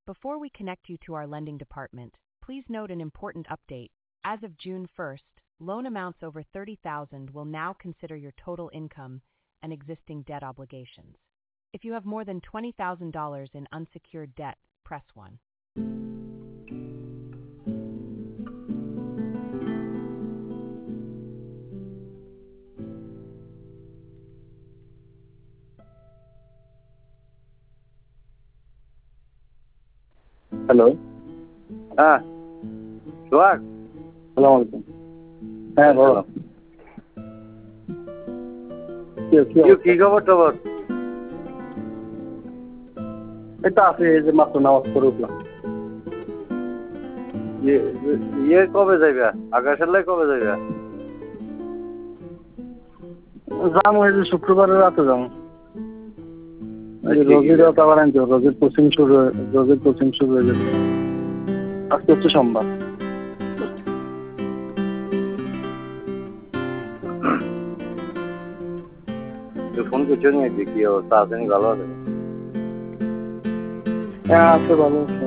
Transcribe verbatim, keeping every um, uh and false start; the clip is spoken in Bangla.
Before we connect you to our lending department, please note an important update. As of June first, loan amounts over thirty thousand dollars will now consider your total income and existing debt obligations. If you have more than twenty thousand dollars in unsecured debt, press one. Hello, হ্যাঁ সোহাগ, সালাম আলাইকুম। হ্যাঁ বলো। কি- কি কি অবস্থা? কি খবর টবর? এই তো আছে, এই যে মাত্র নামাজ পড়ে উঠলাম। ইয়ে- ইয়ে কবে যাইবা? আকাশের লাই কবে যাইবা? যাবো এই যে শুক্রবারের রাতে যাবো। এই যে ঠিক রোজির আছে। রাত আবার আনতে হবে, রোজির কোচিং শুরু হয়ে রোজির কোচিং শুরু হয়ে যাবে। আজকে হচ্ছে সোমবার। তুই ফোন করছো নি? কি অবস্থা আছে? নি ভালো আছে? হ্যাঁ আছে, ভালো আছে।